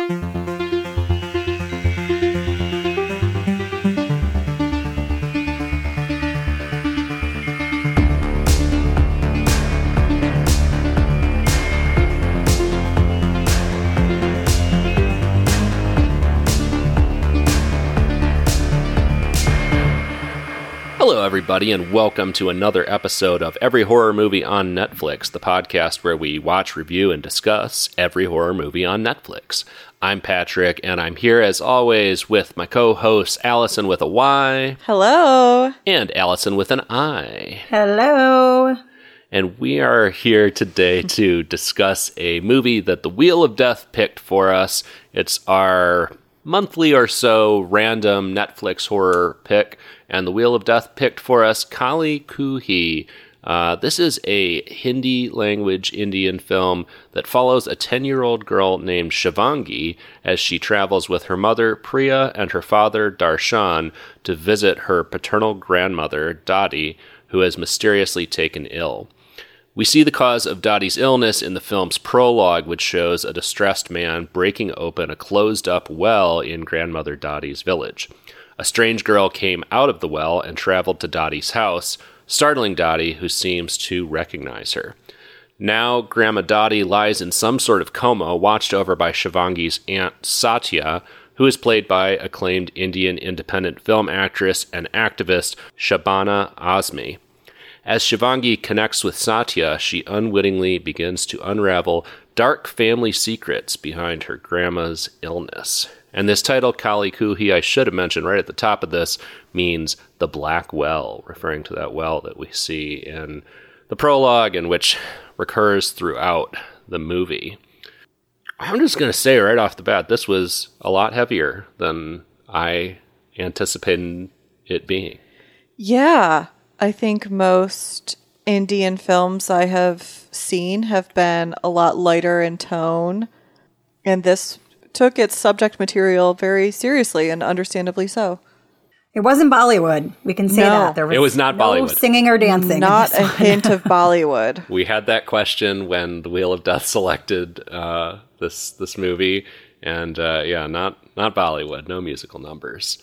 Hello, everybody, and welcome to another episode of Every Horror Movie on Netflix, the podcast where we watch, review, and discuss every horror movie on Netflix. I'm Patrick, and I'm here, as always, with my co-hosts, Allison with a Y. Hello. And Allison with an I. Hello. And we are here today to discuss a movie that the Wheel of Death picked for us. It's our monthly or so random Netflix horror pick, and the Wheel of Death picked for us Kali Kuhi. This is a Hindi language Indian film that follows a 10-year-old girl named Shivangi as she travels with her mother Priya and her father Darshan to visit her paternal grandmother Dadi, who has mysteriously taken ill. We see the cause of Dadi's illness in the film's prologue, which shows a distressed man breaking open a closed-up well in grandmother Dadi's village. A strange girl came out of the well and traveled to Dadi's house, startling Dadi, who seems to recognize her. Now, Grandma Dadi lies in some sort of coma, watched over by Shivangi's aunt Satya, who is played by acclaimed Indian independent film actress and activist Shabana Azmi. As Shivangi connects with Satya, she unwittingly begins to unravel dark family secrets behind her grandma's illness. And this title, Kali Kuhi, I should have mentioned right at the top of this, means the Black Well, referring to that well that we see in the prologue and which recurs throughout the movie. I'm just going to say right off the bat, this was a lot heavier than I anticipated it being. Yeah, I think most Indian films I have seen have been a lot lighter in tone, and this took its subject material very seriously, and understandably so. It wasn't Bollywood. We can say that. It was not no Bollywood. Singing or dancing. Not a hint of Bollywood. We had that question when the Wheel of Death selected this movie, and not Bollywood, no musical numbers.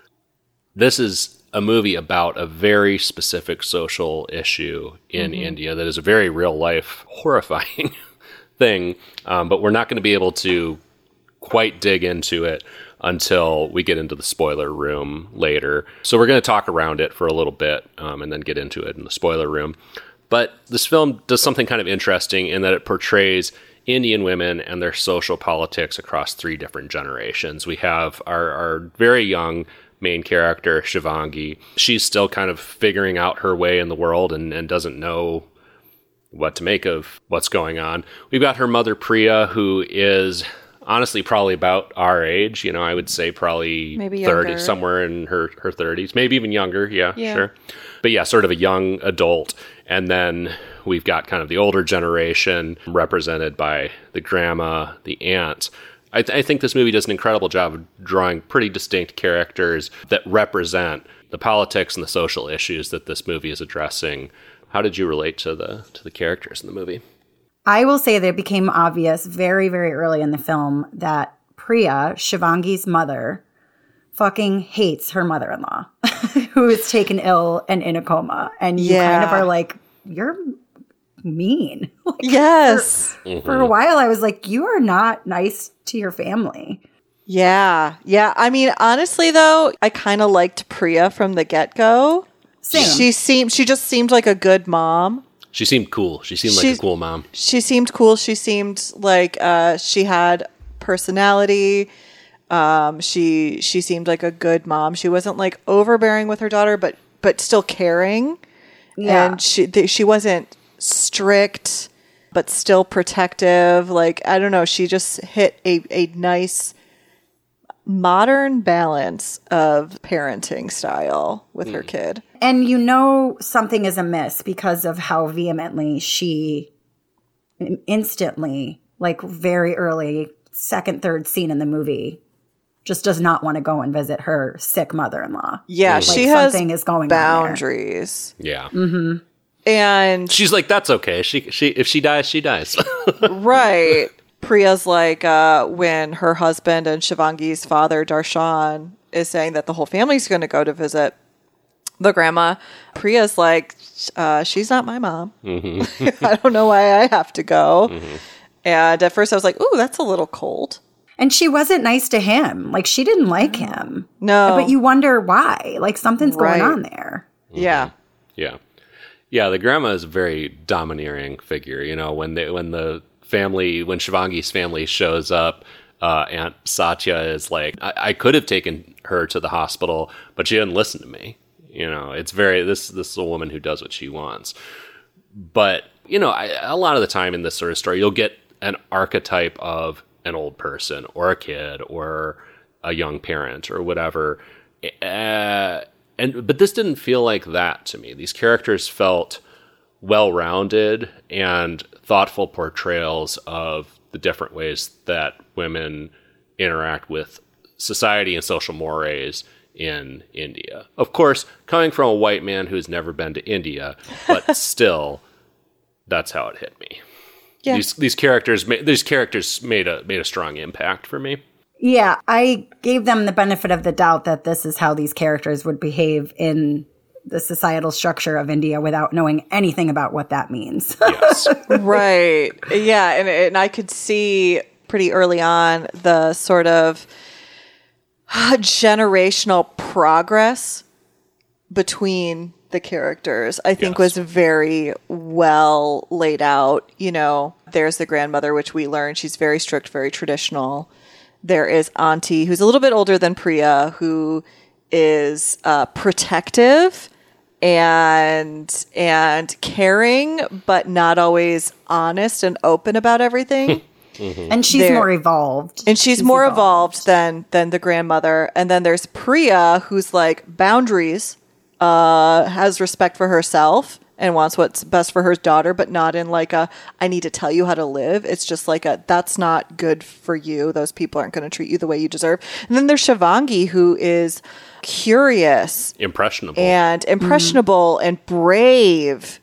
This is a movie about a very specific social issue in India that is a very real-life, horrifying thing, but we're not going to be able to quite dig into it until we get into the spoiler room later. So we're going to talk around it for a little bit and then get into it in the spoiler room. But this film does something kind of interesting in that it portrays Indian women and their social politics across 3 different generations. We have our very young main character, Shivangi. She's still kind of figuring out her way in the world and doesn't know what to make of what's going on. We've got her mother, Priya, who is honestly probably about our age. You know, I would say probably maybe 30, younger. somewhere in her 30s, maybe even younger. Yeah, sure. But yeah, sort of a young adult. And then we've got kind of the older generation represented by the grandma, the aunt. I think this movie does an incredible job of drawing pretty distinct characters that represent the politics and the social issues that this movie is addressing. How did you relate to the characters in the movie? I will say that it became obvious very, very early in the film that Priya, Shivangi's mother, fucking hates her mother-in-law, who is taken ill and in a coma. And you kind of are like, you're mean. Like, Yes. For a while, I was like, you are not nice to your family. Yeah. I mean, honestly, though, I kind of liked Priya from the get-go. Same. She just seemed like a good mom. She seemed cool. She seemed like a cool mom. She seemed cool. She seemed like she had personality. She seemed like a good mom. She wasn't like overbearing with her daughter, but still caring. Yeah. And she wasn't strict, but still protective. Like, I don't know. She just hit a nice modern balance of parenting style with her kid. And you know something is amiss because of how vehemently she instantly, like very early, second, third scene in the movie, just does not want to go and visit her sick mother-in-law. Yeah, like she has something is going boundaries. On there. Yeah. And she's like, that's okay. She if she dies, she dies. right. Priya's like, when her husband and Shivangi's father, Darshan, is saying that the whole family's going to go to visit the grandma, Priya's like, she's not my mom. I don't know why I have to go. And at first I was like, ooh, that's a little cold. And she wasn't nice to him. Like, she didn't like him. No. But you wonder why. Like, something's going on there. Yeah. Yeah. Yeah, the grandma is a very domineering figure. You know, when Shivangi's family shows up, Aunt Satya is like, I could have taken her to the hospital, but she didn't listen to me. You know, it's this is a woman who does what she wants. But, you know, a lot of the time in this sort of story, you'll get an archetype of an old person or a kid or a young parent or whatever. But this didn't feel like that to me. These characters felt well-rounded and thoughtful portrayals of the different ways that women interact with society and social mores in India. Of course, coming from a white man who's never been to India, but still, that's how it hit me. Yeah. These characters made a strong impact for me. Yeah, I gave them the benefit of the doubt that this is how these characters would behave in the societal structure of India without knowing anything about what that means. Yes. Right. Yeah, and I could see pretty early on the sort of generational progress between the characters, I think, was very well laid out. You know, there's the grandmother, which we learn she's very strict, very traditional. There is Auntie, who's a little bit older than Priya, who is protective and caring, but not always honest and open about everything. And she's more evolved. And she's more evolved than the grandmother. And then there's Priya, who's like boundaries, has respect for herself and wants what's best for her daughter, but not in like a, I need to tell you how to live. It's just like that's not good for you. Those people aren't going to treat you the way you deserve. And then there's Shivangi, who is curious. Impressionable. And brave.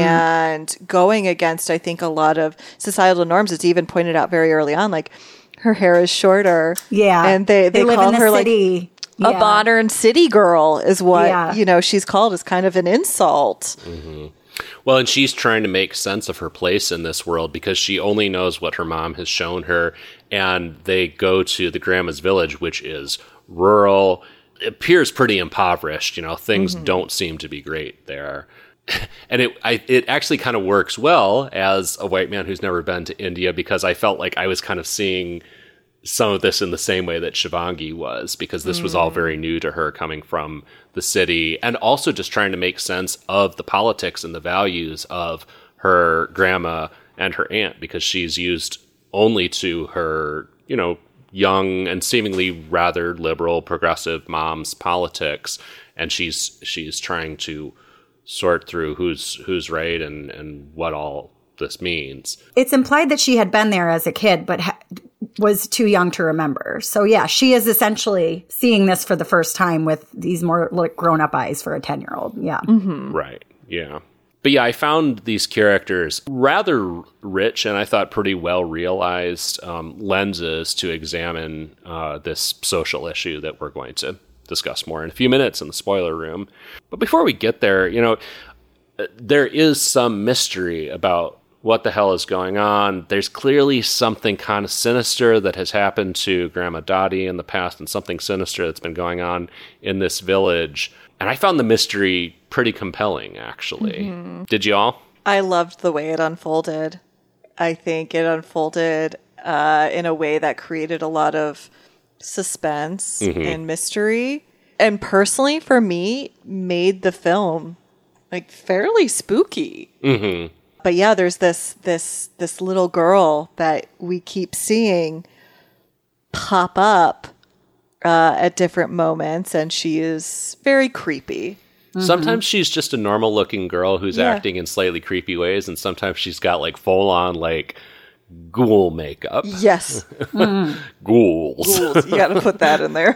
And going against, I think, a lot of societal norms. It's even pointed out very early on, like her hair is shorter. Yeah. And they live call in the her city. Like a modern city girl is what, you know, she's called, as kind of an insult. Mm-hmm. Well, and she's trying to make sense of her place in this world because she only knows what her mom has shown her. And they go to the grandma's village, which is rural. It appears pretty impoverished. You know, things don't seem to be great there. And it actually kind of works well as a white man who's never been to India, because I felt like I was kind of seeing some of this in the same way that Shivangi was, because this was all very new to her coming from the city, and also just trying to make sense of the politics and the values of her grandma and her aunt, because she's used only to her, you know, young and seemingly rather liberal progressive mom's politics, and she's trying to sort through who's right and what all this means. It's implied that she had been there as a kid, but was too young to remember. So yeah, she is essentially seeing this for the first time with these more like grown-up eyes for a 10-year-old. Yeah. Mm-hmm. Right. Yeah. But yeah, I found these characters rather rich and I thought pretty well realized lenses to examine this social issue that we're going to discuss more in a few minutes in the spoiler room. But before we get there, you know, there is some mystery about what the hell is going on. There's clearly something kind of sinister that has happened to Grandma Dottie in the past, and something sinister that's been going on in this village. And I found the mystery pretty compelling, actually. Mm-hmm. Did you all? I loved the way it unfolded. I think it unfolded in a way that created a lot of suspense and mystery. And personally, for me, made the film like fairly spooky. Mm-hmm. But yeah, there's this little girl that we keep seeing pop up at different moments, and she is very creepy. Mm-hmm. Sometimes she's just a normal looking girl who's acting in slightly creepy ways, and sometimes she's got like full on like ghoul makeup. Yes. Ghouls. You got to put that in there.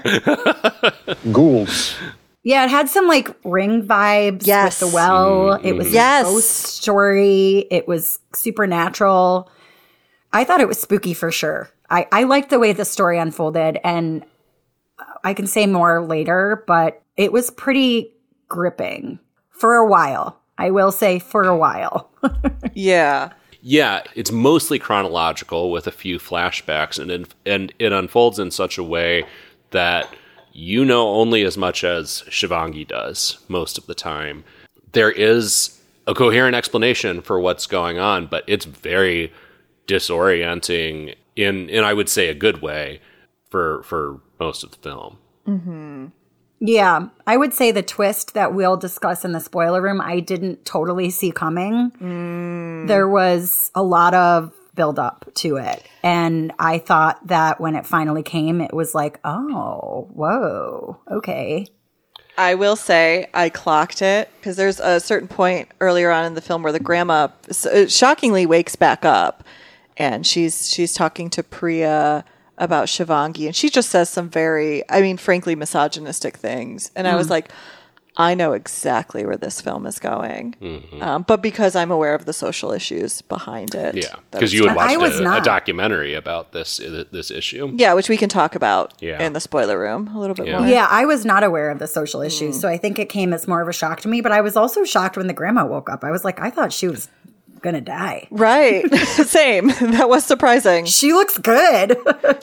Ghouls. Yeah, it had some like Ring vibes with the well. It was a ghost story. It was supernatural. I thought it was spooky for sure. I liked the way the story unfolded, and I can say more later, but it was pretty gripping for a while. I will say for a while. Yeah. Yeah, it's mostly chronological with a few flashbacks, and it unfolds in such a way that you know only as much as Shivangi does most of the time. There is a coherent explanation for what's going on, but it's very disorienting in I would say a good way for most of the film. Mm-hmm. Yeah, I would say the twist that we'll discuss in the spoiler room, I didn't totally see coming. There was a lot of build up to it. And I thought that when it finally came, it was like, oh, whoa, okay. I will say I clocked it because there's a certain point earlier on in the film where the grandma shockingly wakes back up, and she's talking to Priya about Shivangi, and she just says some very, frankly, misogynistic things. And I was like, I know exactly where this film is going. Mm-hmm. But because I'm aware of the social issues behind it. Yeah, because you had watched a documentary about this issue. Yeah, which we can talk about in the spoiler room a little bit more. Yeah, I was not aware of the social issues, so I think it came as more of a shock to me. But I was also shocked when the grandma woke up. I was like, I thought she was gonna die. Right. Same. That was surprising. She looks good.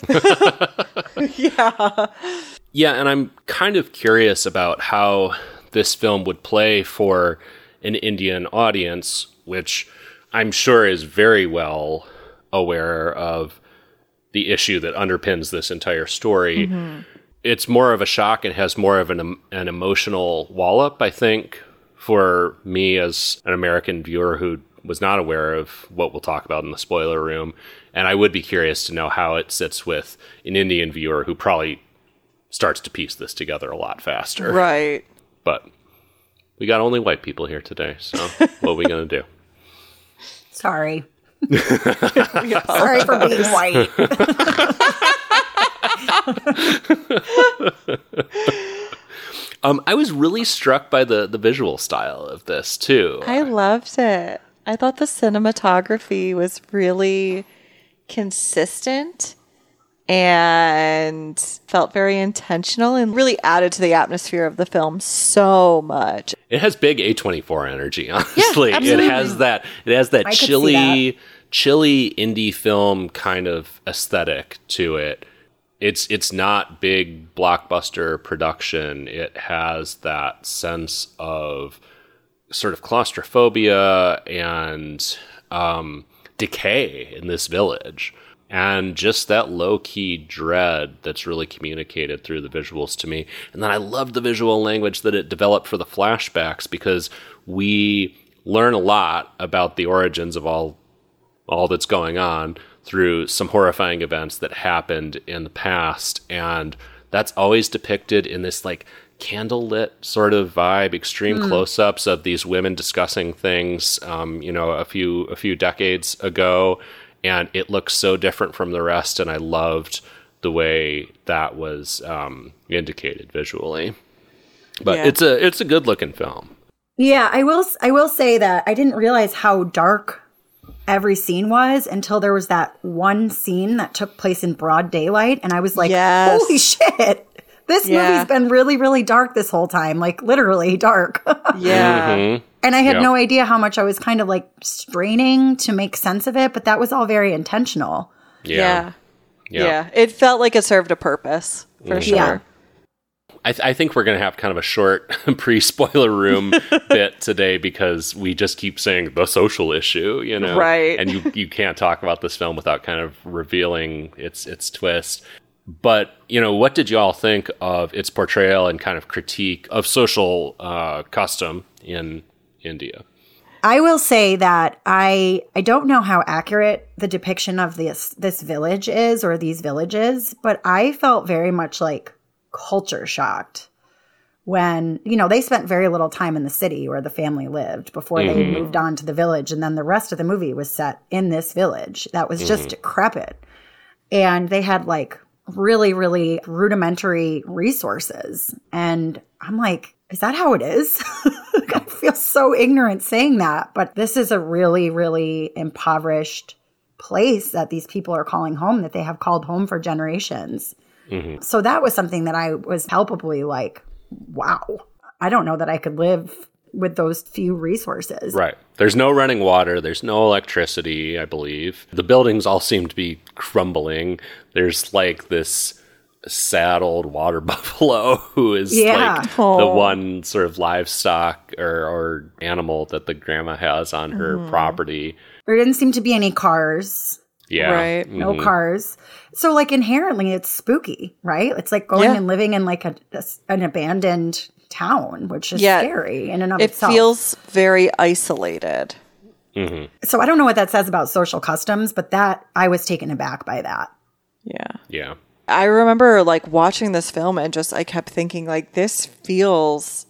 Yeah. Yeah, and I'm kind of curious about how this film would play for an Indian audience, which I'm sure is very well aware of the issue that underpins this entire story. Mm-hmm. It's more of a shock and has more of an emotional wallop, I think, for me as an American viewer who was not aware of what we'll talk about in the spoiler room. And I would be curious to know how it sits with an Indian viewer who probably starts to piece this together a lot faster. Right. But we got only white people here today, so what are we going to do? Sorry. Sorry for being white. I was really struck by the visual style of this, too. I loved it. I thought the cinematography was really consistent and felt very intentional and really added to the atmosphere of the film so much. It has big A24 energy, honestly. Yeah, absolutely. It has that chilly indie film kind of aesthetic to it. It's not big blockbuster production. It has that sense of sort of claustrophobia and decay in this village. And just that low-key dread that's really communicated through the visuals to me. And then I love the visual language that it developed for the flashbacks, because we learn a lot about the origins of all that's going on through some horrifying events that happened in the past. And that's always depicted in this like candlelit sort of vibe, extreme close-ups of these women discussing things, a few decades ago. And it looks so different from the rest, and I loved the way that was indicated visually. But it's a good looking film. Yeah, I will say that I didn't realize how dark every scene was until there was that one scene that took place in broad daylight, and I was like, holy shit. This movie's been really, really dark this whole time, like literally dark. Yeah. Mm-hmm. And I had no idea how much I was kind of like straining to make sense of it, but that was all very intentional. Yeah. It felt like it served a purpose, for sure. Yeah. I think we're going to have kind of a short pre-spoiler room bit today, because we just keep saying the social issue, Right. And you can't talk about this film without kind of revealing its twist. But, what did you all think of its portrayal and kind of critique of social custom in India? I will say that I don't know how accurate the depiction of this village is, or these villages, but I felt very much like culture shocked when, they spent very little time in the city where the family lived before they moved on to the village. And then the rest of the movie was set in this village that was just decrepit. And they had like really, really rudimentary resources. And I'm like, is that how it is? I feel so ignorant saying that, but this is a really, really impoverished place that these people are calling home, that they have called home for generations. Mm-hmm. So that was something that I was palpably like, wow, I don't know that I could live with those few resources. Right. There's no running water. There's no electricity, I believe. The buildings all seem to be crumbling. There's like this sad old water buffalo who is like the one sort of livestock or animal that the grandma has on her property. There didn't seem to be any cars. Yeah. Right. Mm-hmm. No cars. So like inherently it's spooky, right? It's like going and living in like an abandoned town, which is scary in and of itself. It feels very isolated. Mm-hmm. So I don't know what that says about social customs, but that I was taken aback by that. Yeah. Yeah. I remember like watching this film and just I kept thinking like this feels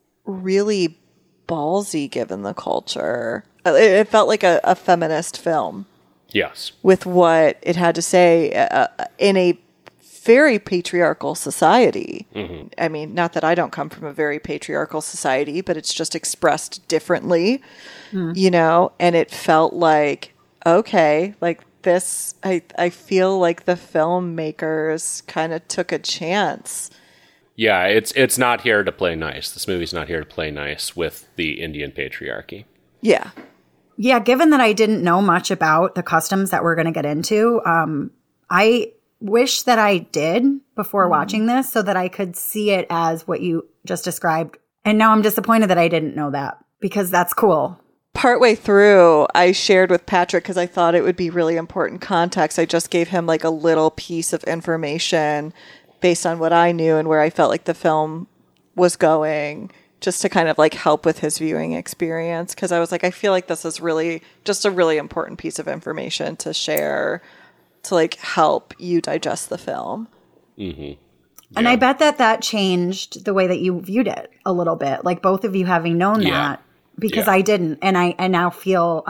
really ballsy given the culture. It felt like a feminist film. Yes. With what it had to say in a very patriarchal society. Mm-hmm. I mean, not that I don't come from a very patriarchal society, but it's just expressed differently, you know, and it felt like, okay, like this, I feel like the filmmakers kind of took a chance. Yeah, it's not here to play nice. This movie's not here to play nice with the Indian patriarchy. Yeah. Yeah, given that I didn't know much about the customs that we're going to get into, I wish that I did before watching this so that I could see it as what you just described. And now I'm disappointed that I didn't know that because that's cool. Partway through, I shared with Patrick because I thought it would be really important context. I just gave him like a little piece of information based on what I knew and where I felt like the film was going, just to kind of like help with his viewing experience. Because I was like, I feel like this is really just a really important piece of information to share to like help you digest the film. Mm-hmm. Yeah. And I bet that changed the way that you viewed it a little bit. Like both of you having known that, because I didn't. And I now feel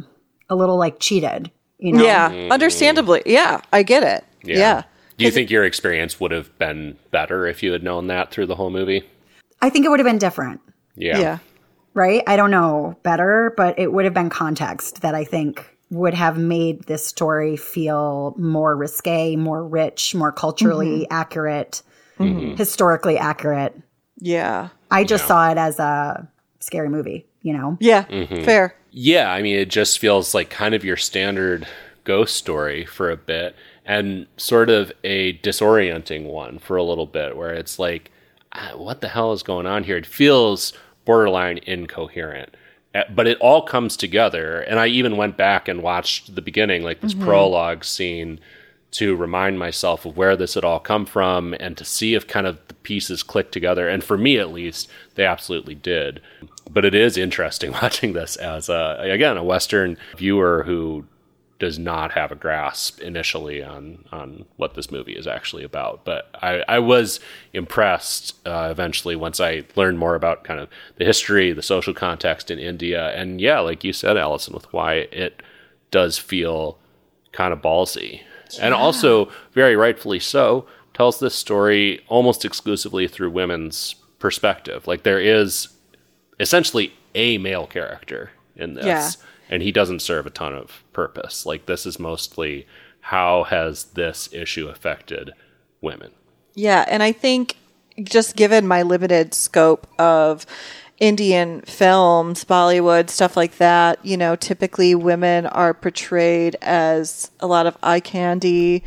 a little like cheated, you know? Yeah, understandably. Yeah, I get it. Yeah. Do you think your experience would have been better if you had known that through the whole movie? I think it would have been different. Yeah. Right? I don't know better, but it would have been context that I think would have made this story feel more risque, more rich, more culturally accurate, historically accurate. Yeah. I just saw it as a scary movie, you know? Yeah, fair. Yeah, I mean, it just feels like kind of your standard ghost story for a bit and sort of a disorienting one for a little bit where it's like, what the hell is going on here? It feels borderline incoherent, but it all comes together. And I even went back and watched the beginning, like this prologue scene, to remind myself of where this had all come from and to see if kind of the pieces click together. And for me, at least, they absolutely did. But it is interesting watching this as, a Western viewer who does not have a grasp initially on what this movie is actually about. But I was impressed eventually once I learned more about kind of the history, the social context in India. And yeah, like you said, Allison, with why it does feel kind of ballsy. Yeah. And also, very rightfully so, tells this story almost exclusively through women's perspective. Like there is essentially a male character in this. Yeah. And he doesn't serve a ton of purpose. Like, this is mostly how has this issue affected women? Yeah, and I think just given my limited scope of Indian films, Bollywood, stuff like that, you know, typically women are portrayed as a lot of eye candy,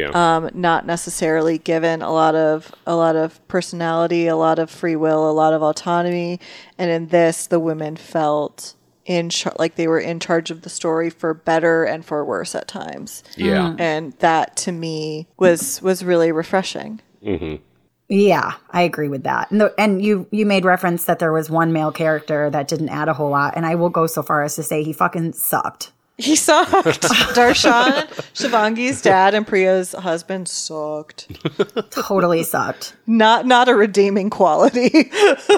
not necessarily given a lot of personality, a lot of free will, a lot of autonomy. And in this, the women felt like they were in charge of the story for better and for worse at times. Yeah. And that to me was really refreshing. Mm-hmm. Yeah, I agree with that. And you made reference that there was one male character that didn't add a whole lot. And I will go so far as to say he fucking sucked. He sucked. Darshan, Shivangi's dad and Priya's husband sucked. Totally sucked. Not a redeeming quality.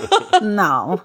No.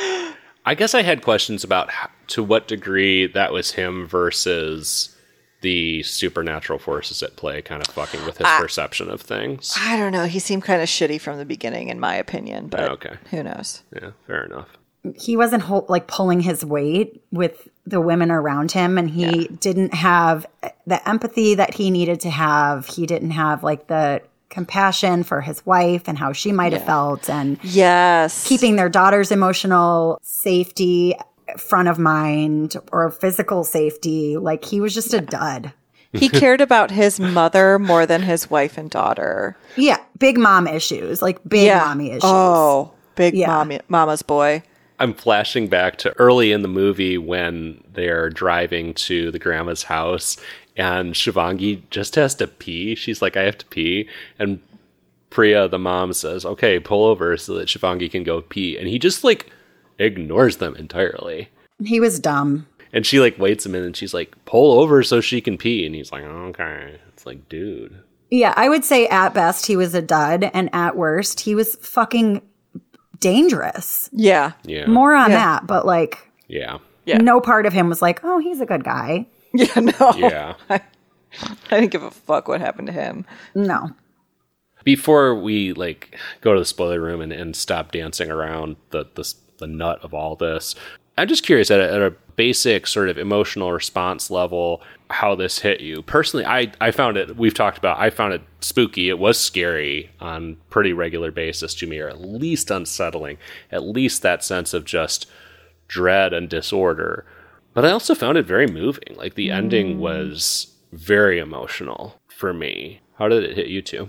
I guess I had questions about to what degree that was him versus the supernatural forces at play kind of fucking with his perception of things. I don't know. He seemed kind of shitty from the beginning, in my opinion, but okay. Who knows? Yeah, fair enough. like pulling his weight with the women around him, and he didn't have the empathy that he needed to have. He didn't have like the compassion for his wife and how she might have felt, and keeping their daughter's emotional safety front of mind or physical safety. Like, he was just a dud. He cared about his mother more than his wife and daughter. Yeah, big mom issues, like big mommy issues. Oh, big mama's boy. I'm flashing back to early in the movie when they're driving to the grandma's house and Shivangi just has to pee. She's like, I have to pee. And Priya, the mom, says, okay, pull over so that Shivangi can go pee. And he just like ignores them entirely. He was dumb. And she like waits a minute and she's like, pull over so she can pee. And he's like, okay. It's like, dude. Yeah, I would say at best he was a dud, and at worst he was fucking dangerous. Yeah. More on that, but like, yeah. No part of him was like, oh, he's a good guy. Yeah, no. Yeah. I didn't give a fuck what happened to him. No. Before we like go to the spoiler room and stop dancing around the nut of all this, I'm just curious at a basic sort of emotional response level, how this hit you. Personally, I found it, we've talked about, I found it spooky. It was scary on pretty regular basis to me, or at least unsettling, at least that sense of just dread and disorder. But I also found it very moving. Like, the ending was very emotional for me. How did it hit you two?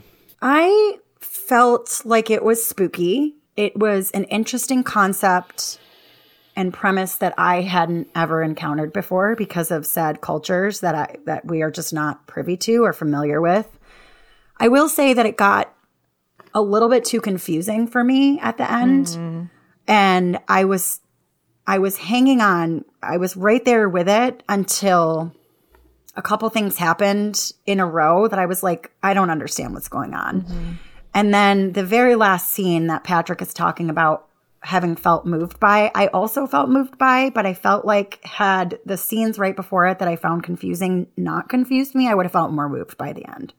I felt like it was spooky. It was an interesting concept and premise that I hadn't ever encountered before because of sad cultures that we are just not privy to or familiar with. I will say that it got a little bit too confusing for me at the end. And I was hanging on. I was right there with it until a couple things happened in a row that I was like, I don't understand what's going on. And then the very last scene that Patrick is talking about having felt moved by, I also felt moved by, but I felt like had the scenes right before it that I found confusing not confused me, I would have felt more moved by the end.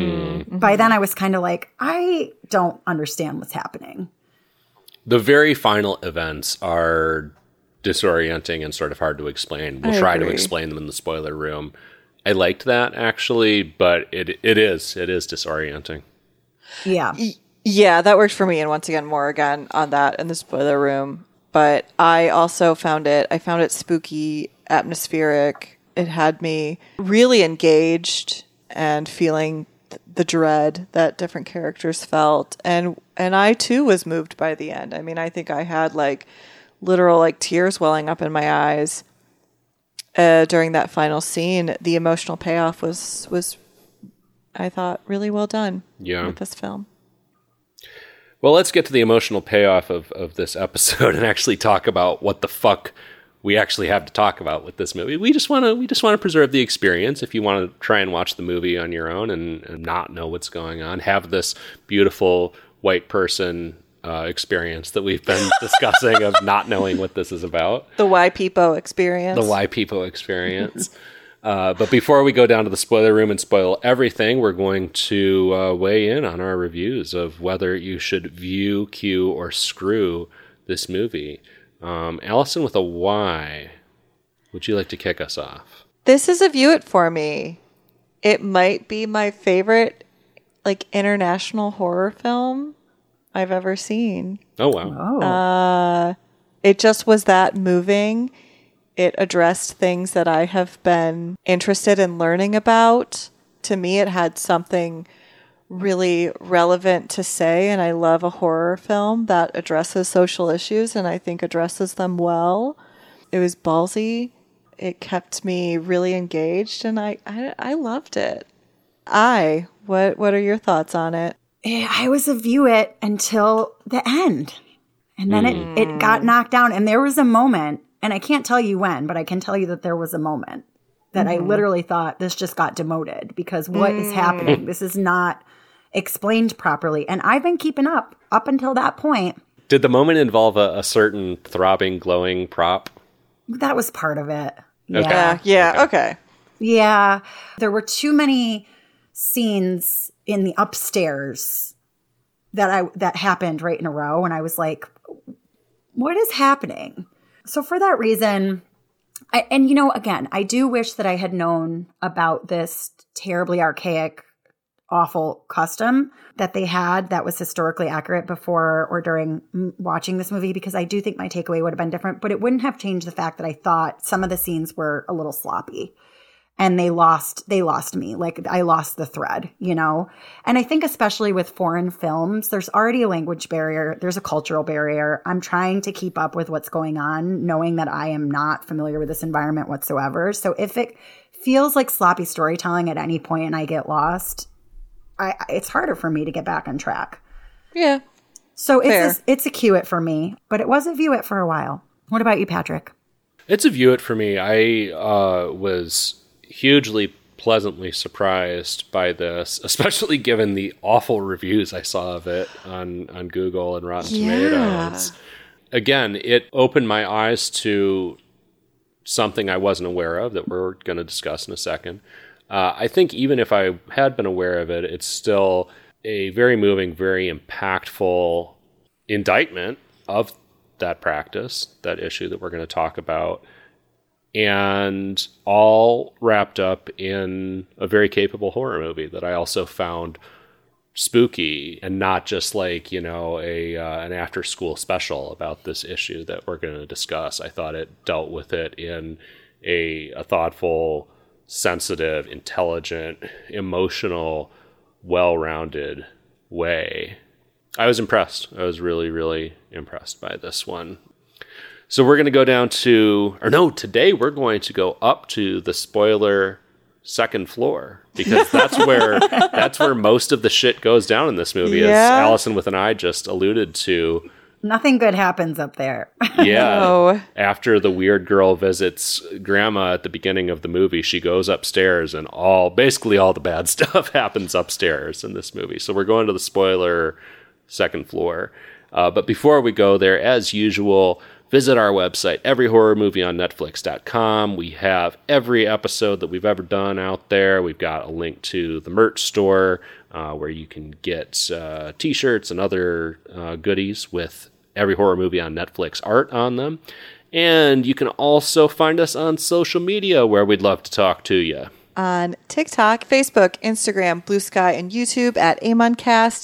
By then I was kind of like, I don't understand what's happening. The very final events are disorienting and sort of hard to explain. We'll try to explain them in the spoiler room. I liked that, actually, but it is disorienting. Yeah. Yeah, that worked for me. And once again, more again on that in the spoiler room. But I also found it spooky, atmospheric. It had me really engaged and feeling the dread that different characters felt. And I too was moved by the end. I mean, I think I had like literal like tears welling up in my eyes during that final scene. The emotional payoff was I thought really well done with this film. Well, let's get to the emotional payoff of this episode and actually talk about what the fuck we actually have to talk about with this movie. We just want to preserve the experience. If you want to try and watch the movie on your own and not know what's going on, have this beautiful white person experience that we've been discussing of not knowing what this is about. The Why Peepo experience. The Why Peepo experience. But before we go down to the spoiler room and spoil everything, we're going to weigh in on our reviews of whether you should view, cue, or screw this movie. Allison with a Y, would you like to kick us off? This is a view it for me. It might be my favorite like international horror film I've ever seen. Oh, wow. It just was that moving. It addressed things that I have been interested in learning about. To me, it had something really relevant to say, and I love a horror film that addresses social issues, and I think addresses them well. It was ballsy. It kept me really engaged, and I loved it. What are your thoughts on it? I was a view it until the end. And then it got knocked down, and there was a moment, and I can't tell you when, but I can tell you that there was a moment that I literally thought this just got demoted because what is happening? This is not explained properly. And I've been keeping up until that point. Did the moment involve a certain throbbing, glowing prop? That was part of it. Okay. Yeah. There were too many scenes in the upstairs that happened right in a row. And I was like, what is happening? So for that reason, again, I do wish that I had known about this terribly archaic, awful custom that they had that was historically accurate before or during watching this movie, because I do think my takeaway would have been different, but it wouldn't have changed the fact that I thought some of the scenes were a little sloppy. And they lost me. Like, I lost the thread, And I think especially with foreign films, there's already a language barrier. There's a cultural barrier. I'm trying to keep up with what's going on, knowing that I am not familiar with this environment whatsoever. So if it feels like sloppy storytelling at any point and I get lost, it's harder for me to get back on track. Yeah. So it's a cue it for me, but it was a view it for a while. What about you, Patrick? It's a view it for me. I was hugely pleasantly surprised by this, especially given the awful reviews I saw of it on Google and Rotten Tomatoes. Again, it opened my eyes to something I wasn't aware of that we're going to discuss in a second. I think even if I had been aware of it, it's still a very moving, very impactful indictment of that practice, that issue that we're going to talk about, and all wrapped up in a very capable horror movie that I also found spooky and not just like, an after school special about this issue that we're going to discuss. I thought it dealt with it in a thoughtful, sensitive, intelligent, emotional, well-rounded way. I was impressed. I was really, really impressed by this one. So we're going to go today we're going to go up to the spoiler second floor, because that's where most of the shit goes down in this movie, as Allison with an eye just alluded to. Nothing good happens up there. Yeah. No. After the weird girl visits grandma at the beginning of the movie, she goes upstairs and basically all the bad stuff happens upstairs in this movie. So we're going to the spoiler second floor. But before we go there, as usual, visit our website, everyhorrormovieonnetflix.com. We have every episode that we've ever done out there. We've got a link to the merch store where you can get t-shirts and other goodies with Every Horror Movie on Netflix art on them. And you can also find us on social media, where we'd love to talk to you. On TikTok, Facebook, Instagram, Blue Sky, and YouTube at AmonCast,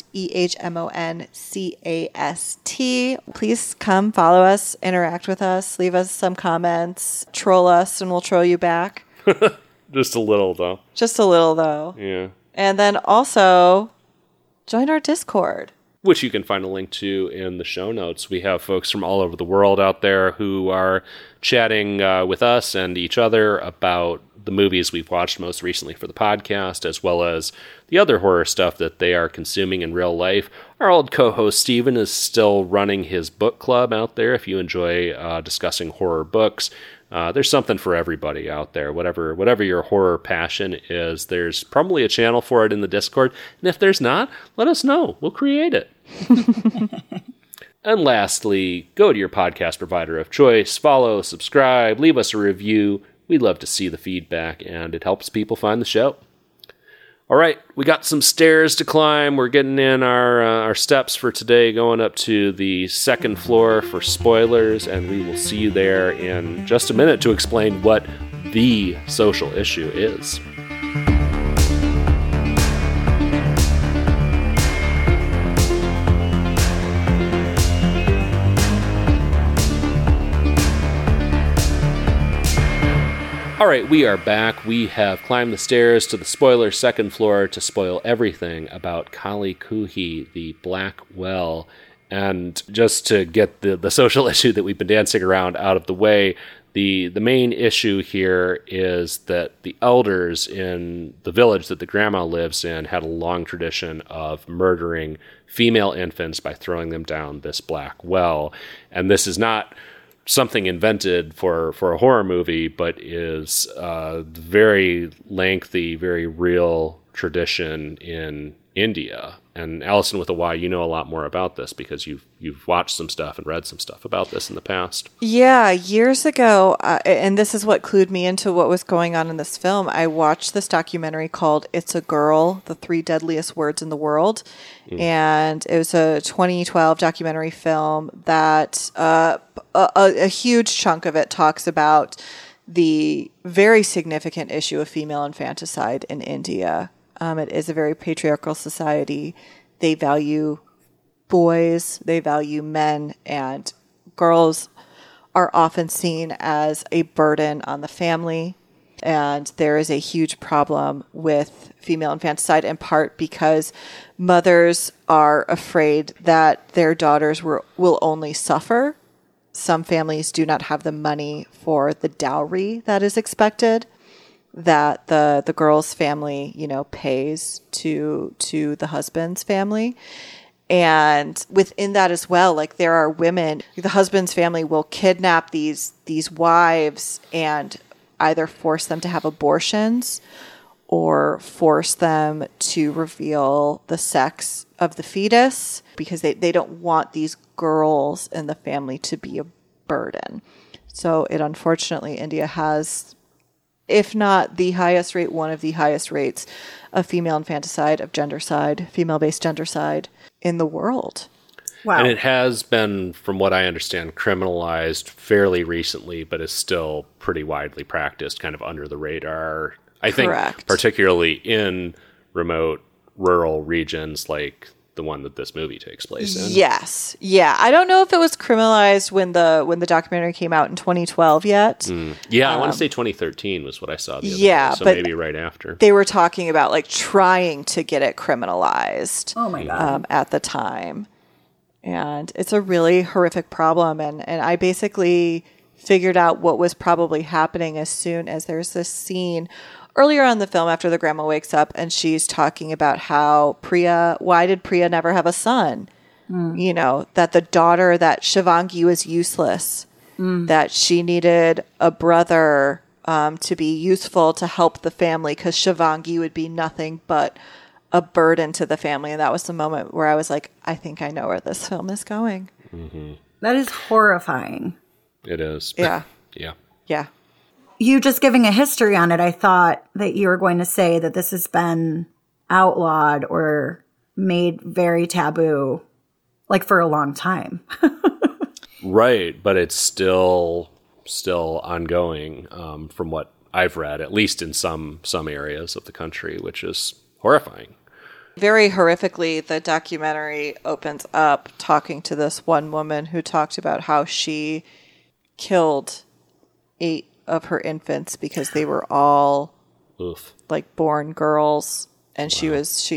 EHMONCAST. Please come follow us, interact with us, leave us some comments, troll us, and we'll troll you back. Just a little, though. Just a little, though. Yeah. And then also join our Discord, which you can find a link to in the show notes. We have folks from all over the world out there who are chatting with us and each other about the movies we've watched most recently for the podcast, as well as the other horror stuff that they are consuming in real life. Our old co-host Steven is still running his book club out there. If you enjoy discussing horror books, there's something for everybody out there. Whatever your horror passion is, there's probably a channel for it in the Discord. And if there's not, let us know. We'll create it. And lastly, go to your podcast provider of choice, follow, subscribe, leave us a review. We'd love to see the feedback, and it helps people find the show. All right, we got some stairs to climb. We're getting in our steps for today, going up to the second floor for spoilers, and we will see you there in just a minute to explain what the social issue is. All right, we are back. We have climbed the stairs to the spoiler second floor to spoil everything about Kali Kuhi, the Black Well. And just to get the social issue that we've been dancing around out of the way, the main issue here is that the elders in the village that the grandma lives in had a long tradition of murdering female infants by throwing them down this black well. And this is not something invented for a horror movie, but is a very lengthy, very real tradition in India. And Allison with a Y, you know a lot more about this because you've watched some stuff and read some stuff about this in the past. Yeah, years ago, and this is what clued me into what was going on in this film. I watched this documentary called "It's a Girl: The Three Deadliest Words in the World," and it was a 2012 documentary film that a huge chunk of it talks about the very significant issue of female infanticide in India. It is a very patriarchal society. They value boys, they value men, and girls are often seen as a burden on the family. And there is a huge problem with female infanticide, in part because mothers are afraid that their daughters will only suffer. Some families do not have the money for the dowry that is expected, that the girl's family, pays to the husband's family. And within that as well, like there are women, the husband's family will kidnap these wives and either force them to have abortions or force them to reveal the sex of the fetus because they don't want these girls in the family to be a burden. So unfortunately, India has, if not the highest rate, one of the highest rates of female infanticide, of gendercide, female-based gendercide in the world. Wow. And it has been, from what I understand, criminalized fairly recently, but is still pretty widely practiced, kind of under the radar. I Correct. think particularly in remote rural regions like the one that this movie takes place in. Yes. Yeah. I don't know if it was criminalized when the documentary came out in 2012 yet. Yeah, I want to say 2013 was what I saw the other yeah, day, so but maybe right after. They were talking about like trying to get it criminalized. Oh my God. At the time. And it's a really horrific problem. And I basically figured out what was probably happening as soon as there's this scene earlier on in the film after the grandma wakes up and she's talking about how why did Priya never have a son? That the daughter, that Shivangi was useless, that she needed a brother to be useful to help the family because Shivangi would be nothing but a burden to the family. And that was the moment where I was like, I think I know where this film is going. Mm-hmm. That is horrifying. It is. Yeah. Yeah. Yeah. You just giving a history on it, I thought that you were going to say that this has been outlawed or made very taboo, like for a long time. Right, but it's still ongoing from what I've read, at least in some areas of the country, which is horrifying. Very horrifically, the documentary opens up talking to this one woman who talked about how she killed 8 of her infants because they were all like born girls, and she was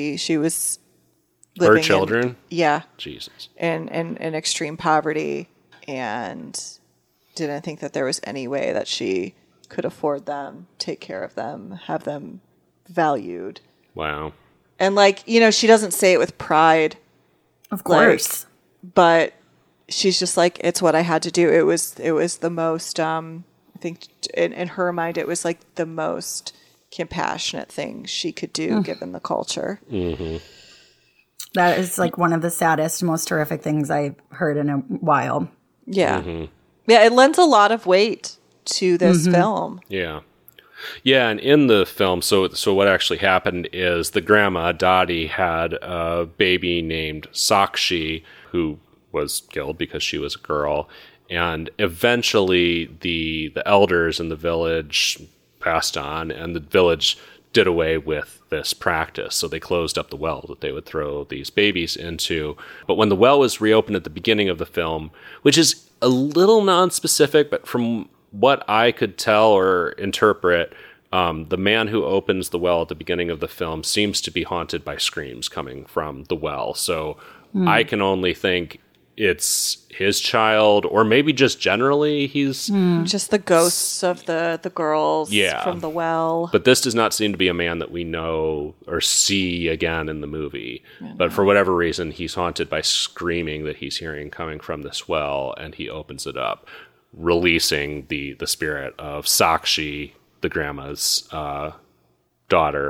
living her children. Yeah, Jesus, in extreme poverty, and didn't think that there was any way that she could afford them, take care of them, have them valued. Wow. And she doesn't say it with pride, Of course, but she's just like, it's what I had to do. It was the most. I think in her mind, it was like the most compassionate thing she could do given the culture. Mm-hmm. That is like one of the saddest, most horrific things I've heard in a while. Yeah. Mm-hmm. Yeah, it lends a lot of weight to this film. Yeah. Yeah, and in the film, so what actually happened is the grandma, Dottie, had a baby named Sakshi, who was killed because she was a girl. And eventually the elders in the village passed on, and the village did away with this practice. So they closed up the well that they would throw these babies into. But when the well was reopened at the beginning of the film, which is a little non-specific, but from what I could tell or interpret, the man who opens the well at the beginning of the film seems to be haunted by screams coming from the well. So I can only think it's his child, or maybe just generally he's just the ghosts of the girls from the well. But this does not seem to be a man that we know or see again in the movie. But for whatever reason, he's haunted by screaming that he's hearing coming from this well, and he opens it up, releasing the spirit of Sakshi, the grandma's daughter,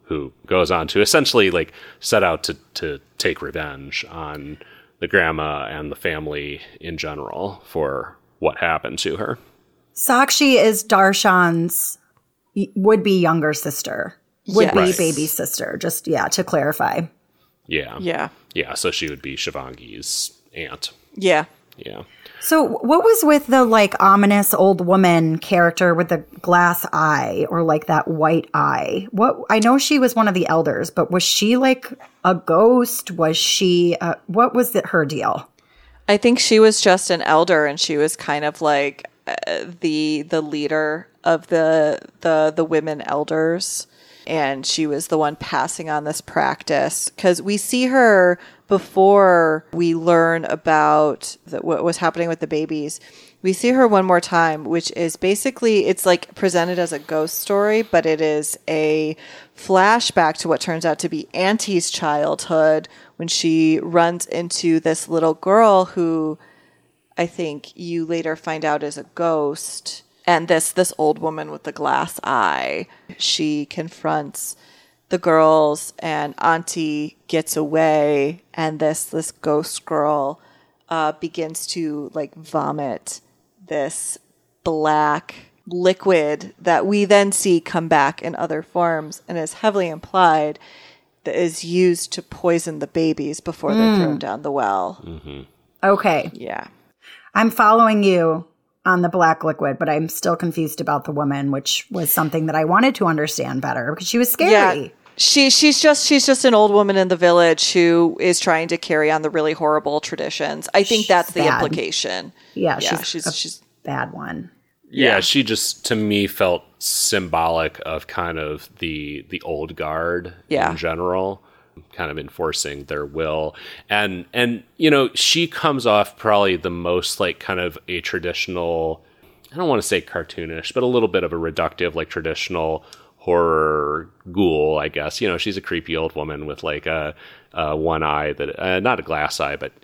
who goes on to essentially like set out to take revenge on the grandma and the family in general for what happened to her. Sakshi is Darshan's would-be younger sister. Would-be Yes. baby sister. Just, to clarify. Yeah. Yeah. Yeah, so she would be Shivangi's aunt. Yeah. Yeah. So what was with the like ominous old woman character with the glass eye or like that white eye? What I know she was one of the elders, but was she like a ghost? Was she what was her deal? I think she was just an elder, and she was kind of like the leader of the women elders, and she was the one passing on this practice, because we see her before we learn about what was happening with the babies. We see her one more time, which is basically, it's like presented as a ghost story, but it is a flashback to what turns out to be Auntie's childhood, when she runs into this little girl who I think you later find out is a ghost. And this old woman with the glass eye, she confronts the girls, and Auntie gets away, and this ghost girl begins to like vomit this black liquid that we then see come back in other forms, and is heavily implied that is used to poison the babies before they're thrown down the well. Mm-hmm. Okay. Yeah. I'm following you on the black liquid, but I'm still confused about the woman, which was something that I wanted to understand better because she was scary. Yeah. She's just an old woman in the village who is trying to carry on the really horrible traditions. I think that's the bad. implication. Yeah, she's a bad one. Yeah, she just, to me, felt symbolic of kind of the old guard in general, kind of enforcing their will. And you know, she comes off probably the most like kind of a traditional, I don't want to say cartoonish, but a little bit of a reductive, like traditional horror ghoul, I guess. You know, she's a creepy old woman with like a one eye that, not a glass eye, but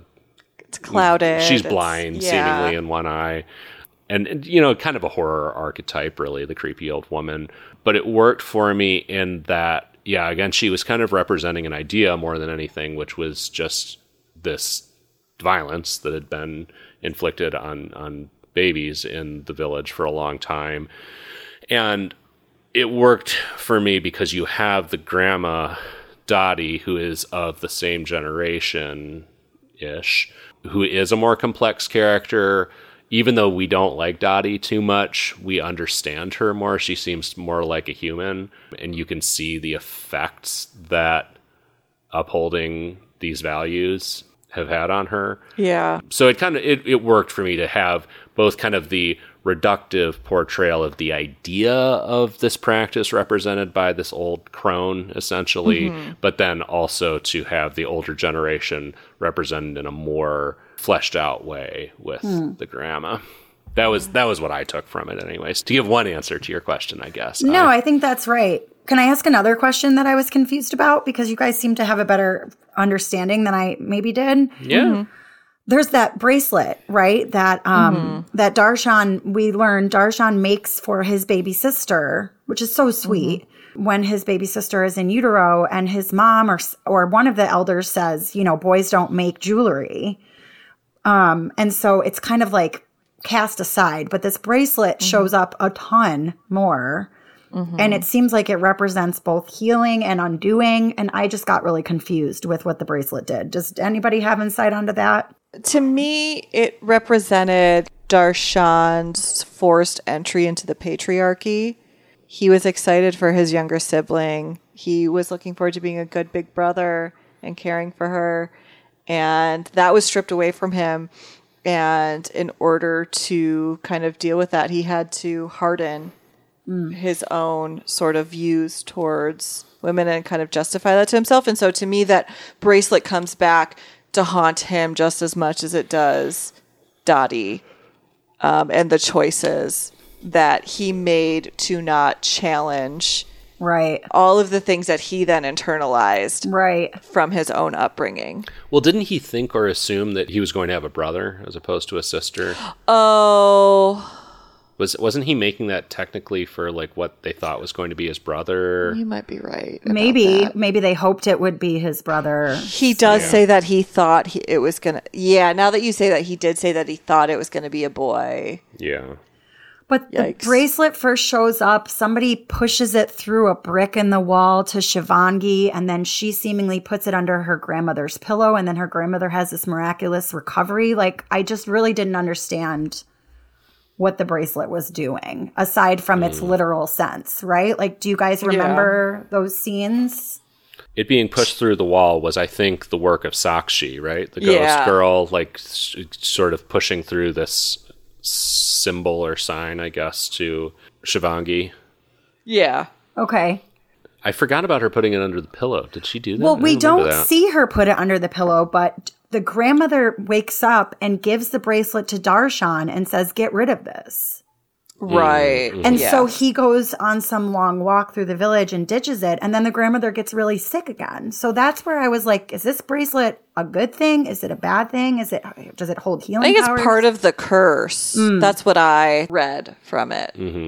it's clouded. She's blind, seemingly, in one eye. And, you know, kind of a horror archetype, really, the creepy old woman. But it worked for me in that, yeah, again, she was kind of representing an idea more than anything, which was just this violence that had been inflicted on babies in the village for a long time. And it worked for me because you have the grandma, Dottie, who is of the same generation-ish, who is a more complex character. Even though we don't like Dottie too much, we understand her more. She seems more like a human, and you can see the effects that upholding these values have had on her. Yeah. So it worked for me to have both kind of the reductive portrayal of the idea of this practice represented by this old crone, essentially, but then also to have the older generation represented in a more fleshed out way with the grandma. That was what I took from it anyways. To give one answer to your question, I guess. No, I think that's right. Can I ask another question that I was confused about? Because you guys seem to have a better understanding than I maybe did. Yeah. There's that bracelet, right? That that Darshan, we learned Darshan makes for his baby sister, which is so sweet. When his baby sister is in utero, and his mom or one of the elders says, you know, boys don't make jewelry. And so it's kind of like cast aside, but this bracelet shows up a ton more. And it seems like it represents both healing and undoing. And I just got really confused with what the bracelet did. Does anybody have insight onto that? To me, it represented Darshan's forced entry into the patriarchy. He was excited for his younger sibling. He was looking forward to being a good big brother and caring for her. And that was stripped away from him. And in order to kind of deal with that, he had to harden his own sort of views towards women and kind of justify that to himself. And so to me, that bracelet comes back to haunt him just as much as it does Dottie, and the choices that he made to not challenge all of the things that he then internalized from his own upbringing. Well, didn't he think or assume that he was going to have a brother as opposed to a sister? Oh, Wasn't he making that technically for like what they thought was going to be his brother? You might be right. about Maybe that. maybe they hoped it would be his brother. He does say that he thought it was going to. Yeah, now that you say that, he did say that he thought it was going to be a boy. Yeah. But Yikes. the bracelet first shows up. Somebody pushes it through a brick in the wall to Shivangi, and then she seemingly puts it under her grandmother's pillow, and then her grandmother has this miraculous recovery. Like, I just really didn't understand what the bracelet was doing, aside from its literal sense, right? Like, do you guys remember those scenes? It being pushed through the wall was, I think, the work of Sakshi, right? The ghost girl, like, sort of pushing through this symbol or sign, I guess, to Shivangi. Yeah. Okay. I forgot about her putting it under the pillow. Did she do that? Well, I we remember don't that. see her put it under the pillow, but the grandmother wakes up and gives the bracelet to Darshan and says, get rid of this. Right. And so he goes on some long walk through the village and ditches it. And then the grandmother gets really sick again. So that's where I was like, is this bracelet a good thing? Is it a bad thing? Does it hold healing I think powers? it's part of the curse. That's what I read from it.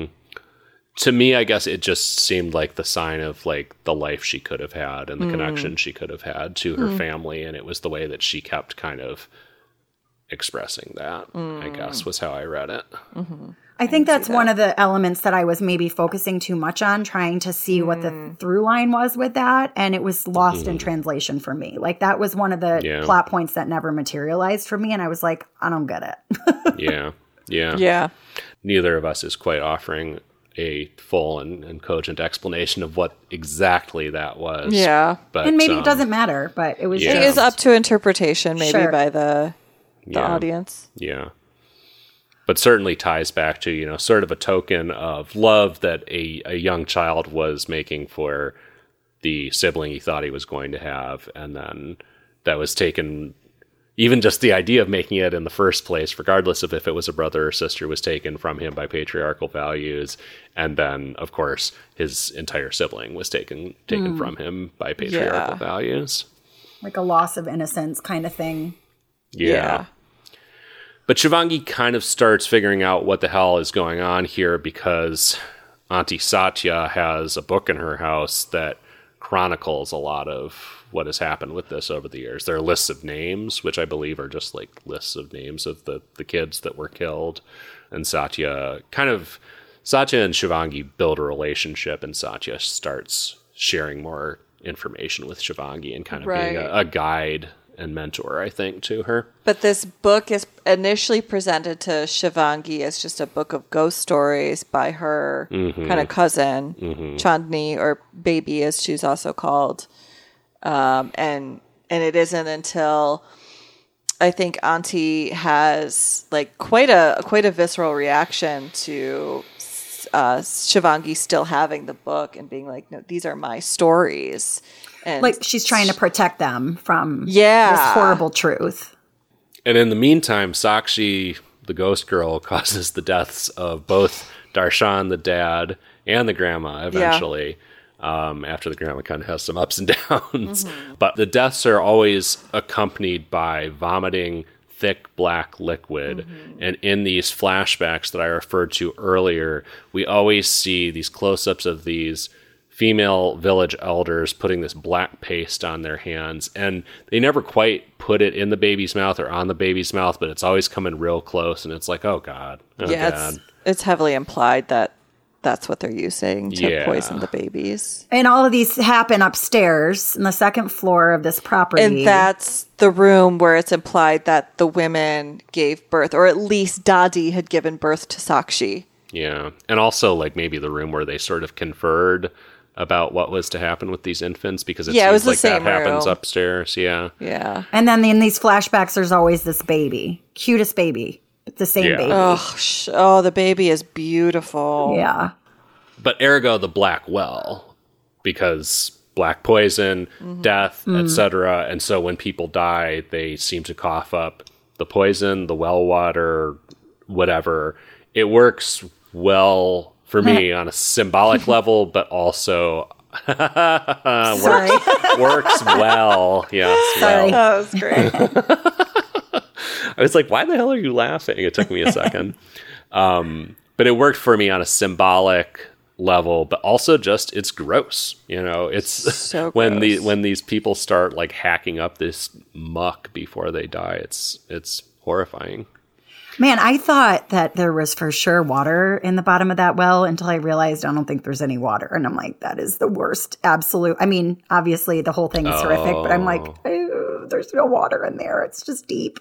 To me, I guess it just seemed like the sign of like the life she could have had and the connection she could have had to her family. And it was the way that she kept kind of expressing that, I guess, was how I read it. I think that's one of the elements that I was maybe focusing too much on, trying to see what the through line was with that. And it was lost in translation for me. Like, that was one of the plot points that never materialized for me. And I was like, I don't get it. Yeah. Neither of us is quite offering a full and cogent explanation of what exactly that was. Yeah. But, And maybe it doesn't matter, but it was Yeah. It is up to interpretation, maybe, Sure. by the Yeah. audience. Yeah. But certainly ties back to, sort of a token of love that a young child was making for the sibling he thought he was going to have. And then that was taken, even just the idea of making it in the first place, regardless of if it was a brother or sister, was taken from him by patriarchal values. And then, of course, his entire sibling was taken from him by patriarchal values. like a loss of innocence kind of thing. Yeah. But Shivangi kind of starts figuring out what the hell is going on here because Auntie Satya has a book in her house that chronicles a lot of what has happened with this over the years. There are lists of names, which I believe are just like lists of names of the kids that were killed. And Satya and Shivangi build a relationship, and Satya starts sharing more information with Shivangi and kind of being a guide and mentor, I think, to her. But this book is initially presented to Shivangi as just a book of ghost stories by her kind of cousin, Chandni, or Baby, as she's also called. And it isn't until I think Auntie has like quite a visceral reaction to Shivangi still having the book and being like, no, these are my stories. And Like, she's trying to protect them from Yeah. this horrible truth. And in the meantime, Sakshi, the ghost girl, causes the deaths of both Darshan, the dad, and the grandma eventually. After the grandma kind of has some ups and downs. But the deaths are always accompanied by vomiting thick black liquid. And in these flashbacks that I referred to earlier, we always see these close-ups of these female village elders putting this black paste on their hands, and they never quite put it in the baby's mouth or on the baby's mouth, but it's always coming real close, and it's like, oh God. Oh God. It's heavily implied that that's what they're using to poison the babies. And all of these happen upstairs in the second floor of this property. And that's the room where it's implied that the women gave birth, or at least Dadi had given birth to Sakshi. Yeah. And also like maybe the room where they sort of conferred about what was to happen with these infants, because it Yeah, it was seems the like that same happens room. upstairs. Yeah. Yeah. And then in these flashbacks, there's always this baby. Cutest baby. It's the same Yeah. baby. Oh, the baby is beautiful. Yeah. But ergo the black well, because black poison, death, etc. And so when people die, they seem to cough up the poison, the well water, whatever. It works well for me on a symbolic level, but also Sorry. works well. Yes. Sorry. Well. That was great. I was like, why the hell are you laughing? It took me a second. But it worked for me on a symbolic level, but also just it's gross. It's So when gross. when these people start like hacking up this muck before they die. It's horrifying. Man, I thought that there was for sure water in the bottom of that well until I realized I don't think there's any water. And I'm like, that is the worst absolute. I mean, obviously the whole thing is horrific, but I'm like, ew, there's no water in there. It's just deep.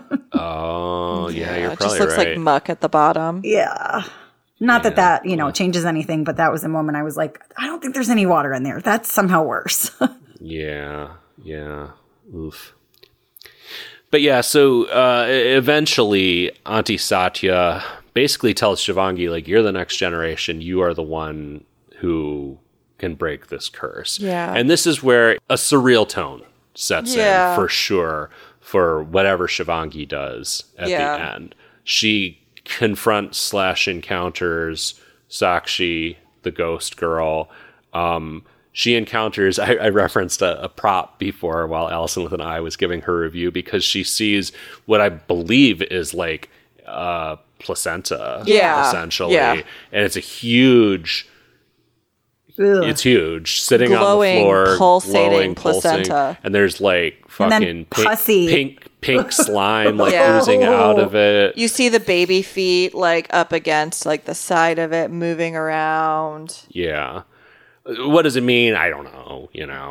Oh, yeah, you're It probably just looks right. like muck at the bottom. Yeah. Not that changes anything, but that was a moment I was like, I don't think there's any water in there. That's somehow worse. Yeah. Oof. But yeah, so eventually Auntie Satya basically tells Shivangi, like, you're the next generation. You are the one who can break this curse. Yeah. And this is where a surreal tone sets Yeah. in for sure for whatever Shivangi does at Yeah. the end. She confronts / encounters Sakshi, the ghost girl. She encounters, I referenced a prop before while Allison with an I was giving her review, because she sees what I believe is like placenta, Yeah. essentially. Yeah. And it's a huge, Ugh. it's huge, sitting Glowing, on the floor, pulsating glowing, placenta. and there's like And then fucking pussy. pink slime like Yeah. oozing out of it. You see the baby feet like up against like the side of it moving around. Yeah. What does it mean? I don't know.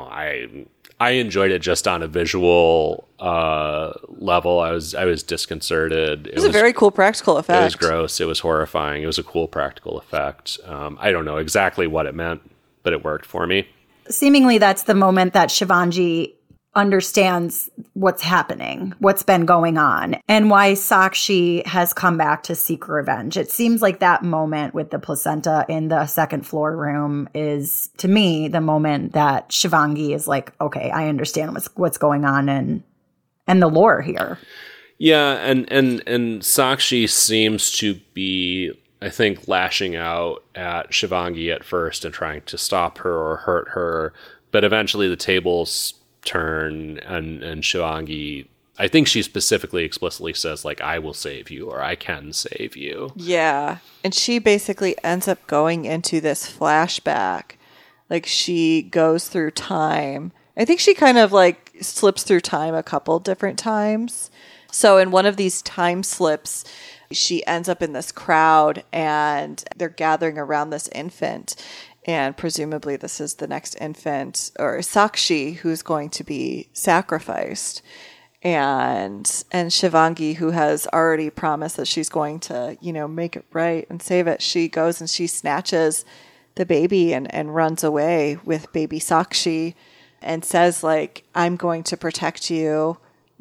I enjoyed it just on a visual level. I was disconcerted. It was a very cool practical effect. It was gross. It was horrifying. It was a cool practical effect. I don't know exactly what it meant, but it worked for me. Seemingly that's the moment that Shivangi understands what's happening, what's been going on, and why Sakshi has come back to seek revenge. It seems like that moment with the placenta in the second floor room is, to me, the moment that Shivangi is like, okay, I understand what's going on and the lore here. Yeah, and Sakshi seems to be, I think, lashing out at Shivangi at first and trying to stop her or hurt her, but eventually the tables turn and Shivangi, I think she specifically explicitly says like, I will save you, or I can save you. Yeah. And she basically ends up going into this flashback. Like she goes through time. I think she kind of like slips through time a couple different times. So in one of these time slips, she ends up in this crowd and they're gathering around this infant. And presumably this is the next infant, or Sakshi, who's going to be sacrificed. And Shivangi, who has already promised that she's going to, make it right and save it, she goes and she snatches the baby and runs away with baby Sakshi and says, like, I'm going to protect you.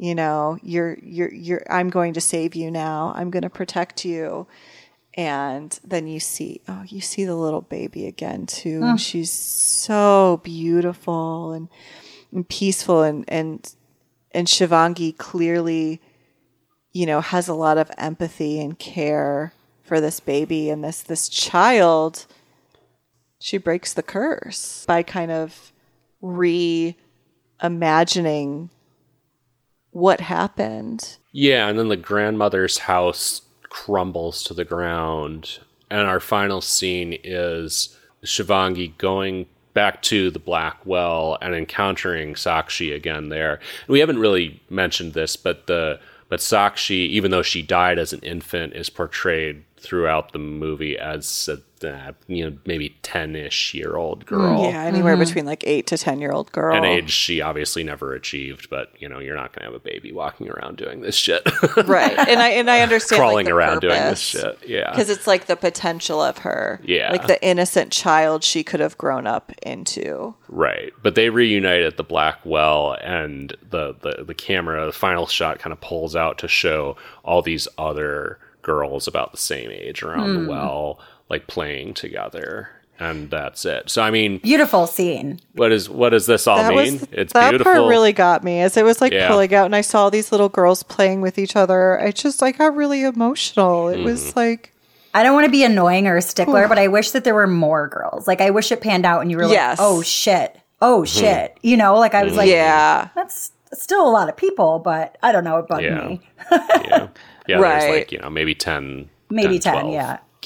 I'm going to save you now. I'm going to protect you. And then you see the little baby again too. And she's so beautiful and peaceful and Shivangi clearly, has a lot of empathy and care for this baby and this child. She breaks the curse by kind of reimagining what happened. Yeah, and then the grandmother's house crumbles to the ground, and our final scene is Shivangi going back to the Black Well and encountering Sakshi again there. And we haven't really mentioned this, but Sakshi, even though she died as an infant, is portrayed throughout the movie as a maybe 10-ish year old girl. Yeah, anywhere between like 8 to 10-year-old girl. An age she obviously never achieved, but you're not going to have a baby walking around doing this shit. Right. And I understand Crawling like, the around doing purpose, this shit. Yeah. Because it's like the potential of her. Yeah. Like the innocent child she could have grown up into. Right. But they reunite at the Black Well, and the camera, the final shot kind of pulls out to show all these other girls about the same age around the well, like playing together. And that's it. So, I mean, Beautiful scene. what does this all mean? It's that beautiful. part really got me as it was like Yeah. pulling out and I saw these little girls playing with each other. I got really emotional. It was like, I don't want to be annoying or a stickler, but I wish that there were more girls. Like, I wish it panned out and you were Yes. like, oh, shit. Oh, shit. Like, I was like, yeah. that's still a lot of people, but I don't know. It bugged Yeah. me. Yeah. Yeah, Right. there's like, maybe 10. Maybe 10, 12 yeah.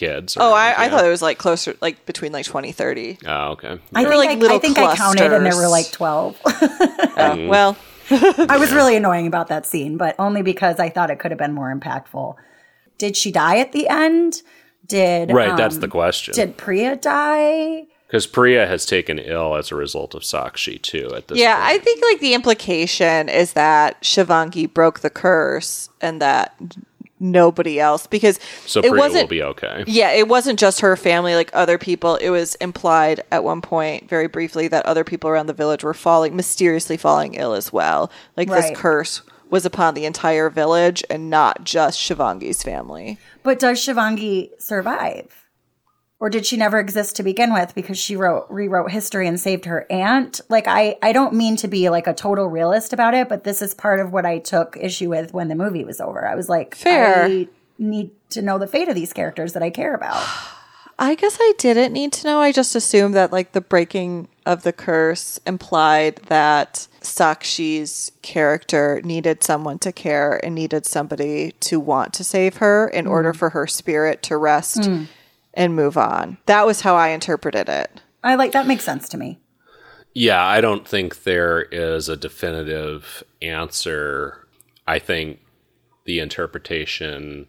kids. I thought it was like closer, like between like 20, 30. Oh, okay. I think I counted and there were like 12. Well, I was really annoying about that scene, but only because I thought it could have been more impactful. Did she die at the end? Right, that's the question. Did Priya die? Because Priya has taken ill as a result of Sakshi, too, at this point. I think like the implication is that Shivangi broke the curse and that nobody else, because So it Priya wasn't, will be okay. yeah, it wasn't just her family, like other people. It was implied at one point, very briefly, that other people around the village were mysteriously falling ill as well. Like Right. this curse was upon the entire village and not just Shivangi's family. But does Shivangi survive? Or did she never exist to begin with because she rewrote history and saved her aunt? Like, I don't mean to be like a total realist about it, but this is part of what I took issue with when the movie was over. I was like, Fair. I need to know the fate of these characters that I care about. I guess I didn't need to know. I just assumed that like the breaking of the curse implied that Sakshi's character needed someone to care and needed somebody to want to save her in order for her spirit to rest and move on. That was how I interpreted it. That makes sense to me. Yeah, I don't think there is a definitive answer. I think the interpretation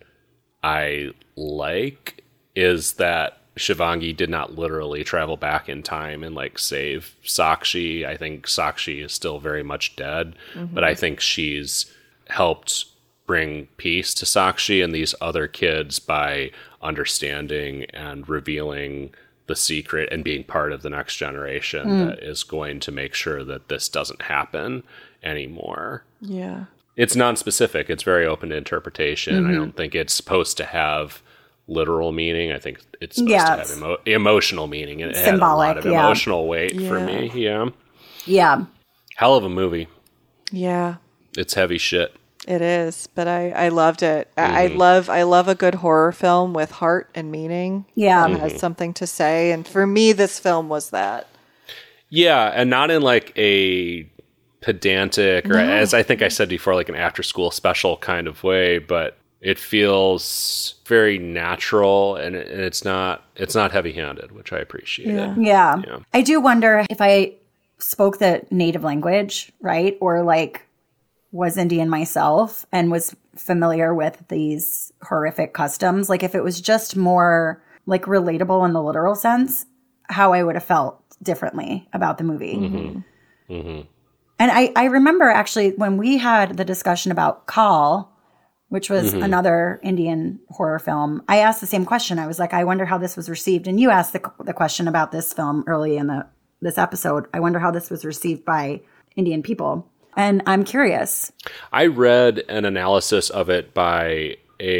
I like is that Shivangi did not literally travel back in time and like save Sakshi. I think Sakshi is still very much dead, but I think she's helped bring peace to Sakshi and these other kids by understanding and revealing the secret and being part of the next generation that is going to make sure that this doesn't happen anymore. Yeah. It's non-specific. It's very open to interpretation. I don't think it's supposed to have literal meaning. I think it's supposed to have emotional meaning. And it had a lot of emotional weight for me. Yeah. Yeah. Hell of a movie. Yeah. It's heavy shit. It is, but I loved it. I love a good horror film with heart and meaning. Yeah. That has something to say. And for me, this film was that. Yeah, and not in like a pedantic or as I think I said before, like an after school special kind of way, but it feels very natural and it's not heavy handed, which I appreciate. Yeah. I do wonder if I spoke the native language, right? Or like was Indian myself and was familiar with these horrific customs. Like if it was just more like relatable in the literal sense, how I would have felt differently about the movie. And I remember actually when we had the discussion about Call, which was another Indian horror film, I asked the same question. I was like, I wonder how this was received. And you asked the question about this film early in this episode. I wonder how this was received by Indian people. And I'm curious. I read an analysis of it by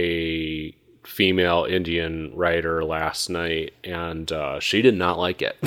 a female Indian writer last night, and she did not like it.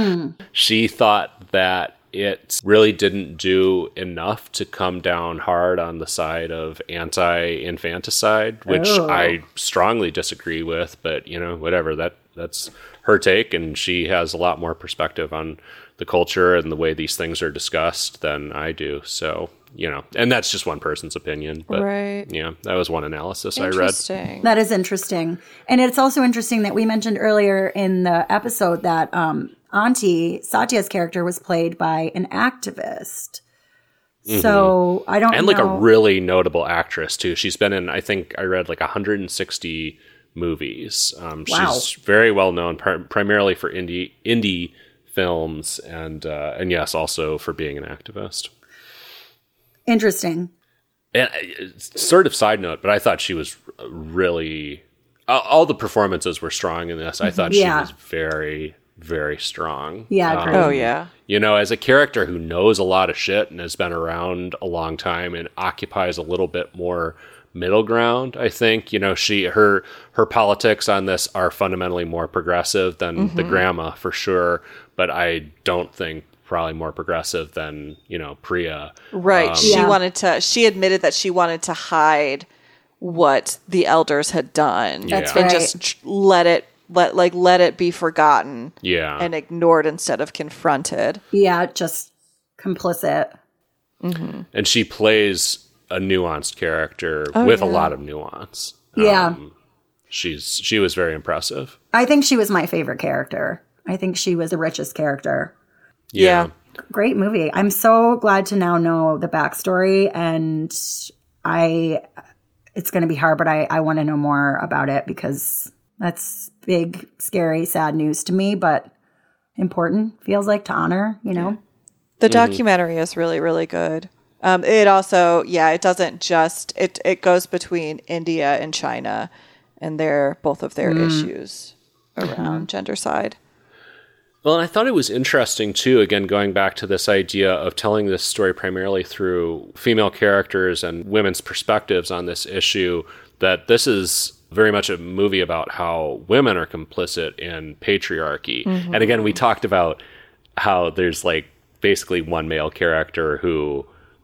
She thought that it really didn't do enough to come down hard on the side of anti-infanticide, which I strongly disagree with, but whatever, that's her take, and she has a lot more perspective on the culture and the way these things are discussed than I do. So, and that's just one person's opinion. But Right. yeah, that was one analysis I read. Interesting. That is interesting. And it's also interesting that we mentioned earlier in the episode that Auntie, Satya's character, was played by an activist. So I don't know. And like a really notable actress too. She's been in, I think I read like 160 movies. She's very well known primarily for indie films and yes, also for being an activist. Interesting. And sort of side note, but I thought she was really, all the performances were strong in this. I thought she was very, very strong. Yeah, great. Oh, yeah. As a character who knows a lot of shit and has been around a long time and occupies a little bit more middle ground, I think, her politics on this are fundamentally more progressive than the grandma for sure, but I don't think probably more progressive than, Priya. Right. She admitted that she wanted to hide what the elders had done. That's and right. just let it be forgotten. Yeah. And ignored instead of confronted. Yeah, just complicit. And she plays a nuanced character with a lot of nuance. Yeah. she was very impressive. I think she was my favorite character. I think she was the richest character. Yeah. Great movie. I'm so glad to now know the backstory, and it's going to be hard, but I want to know more about it because that's big, scary, sad news to me, but important, feels like, to honor, you know? The documentary is really, really good. It also, it doesn't just, it goes between India and China and both of their issues around gendercide. Well, and I thought it was interesting, too, again, going back to this idea of telling this story primarily through female characters and women's perspectives on this issue, that this is very much a movie about how women are complicit in patriarchy. And again, we talked about how there's like basically one male character who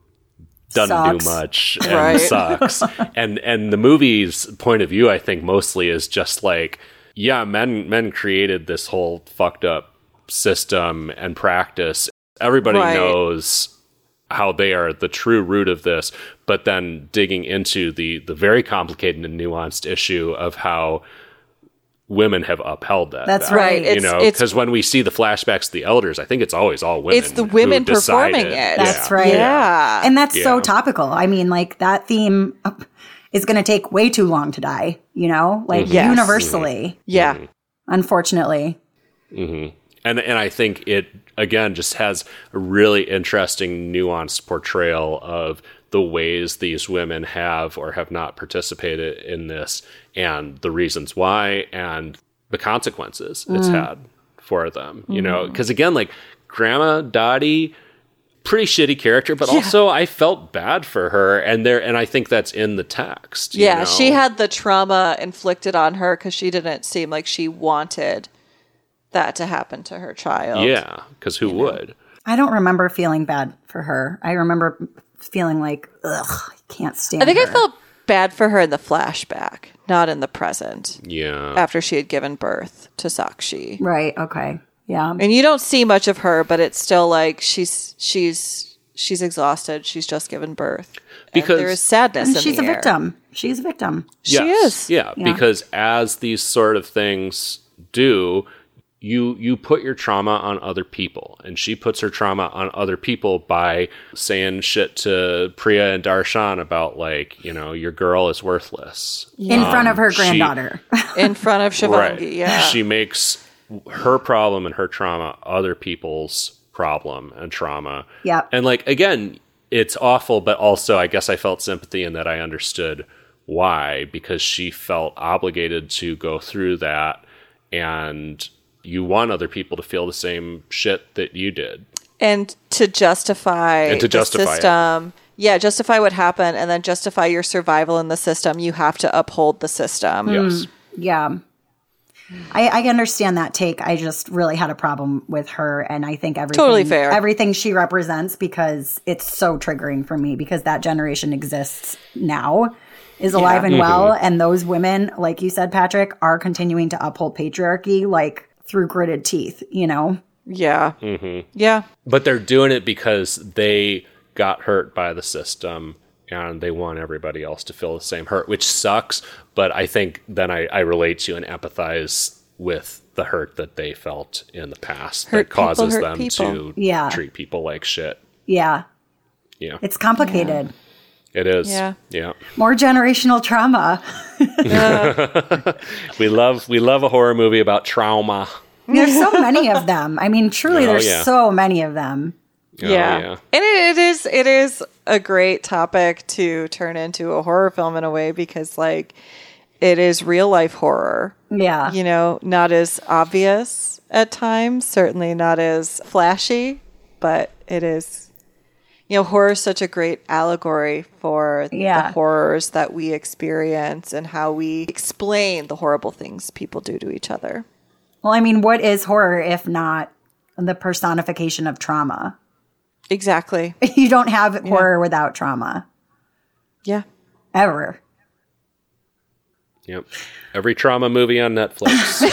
doesn't do much and sucks. And the movie's point of view, I think, mostly is just like, yeah, men created this whole fucked up system and practice. Everybody knows how they are the true root of this, but then digging into the very complicated and nuanced issue of how women have upheld that. That's right. You know, because when we see the flashbacks to the elders, I think it's always all women. It's the women performing it. That's right. Yeah. And that's so topical. I mean, like, that theme is going to take way too long to die, you know, like universally. Yeah. Unfortunately. And I think it, again, just has a really interesting, nuanced portrayal of the ways these women have or have not participated in this and the reasons why and the consequences it's had for them, you know? Because, again, like, Grandma Dottie, pretty shitty character, but also I felt bad for her, and I think that's in the text. You know? She had the trauma inflicted on her because she didn't seem like she wanted that to happen to her child. Yeah, because who would? I don't remember feeling bad for her. I remember feeling like, ugh, I can't stand her. I think I felt bad for her in the flashback, not in the present. Yeah. After she had given birth to Sakshi. Right, okay. Yeah. And you don't see much of her, but it's still like she's exhausted. She's just given birth. Because and there is sadness in she's the a air. victim. She's a victim. She is. Yeah, because as these sort of things do, you put your trauma on other people, and she puts her trauma on other people by saying shit to Priya and Darshan about, like, you know, your girl is worthless. In front of her granddaughter. In front of Shivangi, Right. She makes her problem and her trauma other people's problem and trauma. Yeah. And, like, again, it's awful, but also I guess I felt sympathy in that I understood why, because she felt obligated to go through that, and you want other people to feel the same shit that you did. And to justify the system. Justify what happened, and then justify your survival in the system. You have to uphold the system. Yes. Yeah. I understand that take. I just really had a problem with her, and I think everything she represents, because it's so triggering for me, because that generation exists now, is alive and well, and those women, like you said, Patrick, are continuing to uphold patriarchy, like, through gritted teeth, you know? Yeah. Yeah. But they're doing it because they got hurt by the system, and they want everybody else to feel the same hurt, which sucks. But I think then I relate to and empathize with the hurt that they felt in the past that causes them to treat people like shit. Yeah. Yeah. It's complicated. It is. Yeah. More generational trauma. We love a horror movie about trauma. There's so many of them. I mean, truly, there's so many of them. And it is a great topic to turn into a horror film in a way, because, like, it is real life horror. Yeah. You know, not as obvious at times, certainly not as flashy, but it is. You know, horror is such a great allegory for the horrors that we experience and how we explain the horrible things people do to each other. Well, I mean, what is horror if not the personification of trauma? Exactly. You don't have horror without trauma. Yeah. Ever. Yep. Every trauma movie on Netflix.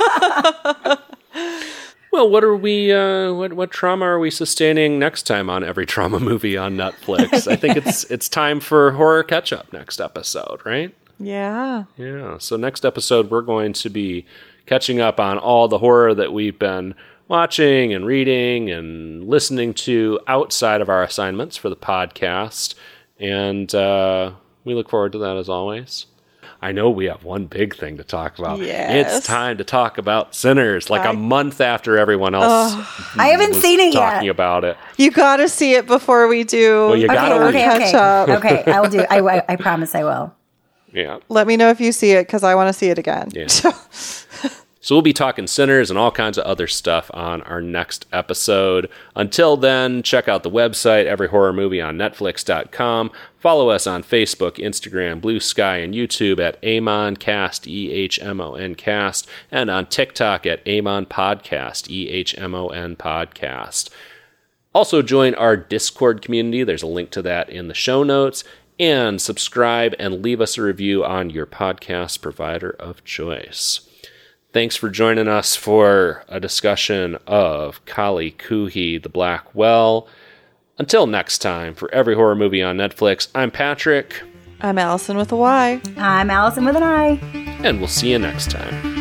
Well, what are we? What trauma are we sustaining next time on Every Trauma Movie on Netflix? I think it's time for horror catch up next episode, right? Yeah. Yeah. So next episode, we're going to be catching up on all the horror that we've been watching and reading and listening to outside of our assignments for the podcast. And we look forward to that as always. I know we have one big thing to talk about. Yes. It's time to talk about Sinners, like a month after everyone else I haven't seen it yet. talking about it. You got to see it before we do. Well, you gotta before we read. catch up. Okay, I'll do. I promise I will. Yeah. Let me know if you see it because I want to see it again. Yeah. So we'll be talking Sinners and all kinds of other stuff on our next episode. Until then, check out the website, everyhorrormovieonnetflix.com. Follow us on Facebook, Instagram, Blue Sky, and YouTube at AmonCast, EHMONcast, and on TikTok at Amon Podcast, EHMON Podcast. Also join our Discord community. There's a link to that in the show notes. And subscribe and leave us a review on your podcast provider of choice. Thanks for joining us for a discussion of Kali Kuhi, The Black Well. Until next time, for Every Horror Movie on Netflix, I'm Patrick. I'm Allison with a Y. I'm Allison with an I. And we'll see you next time.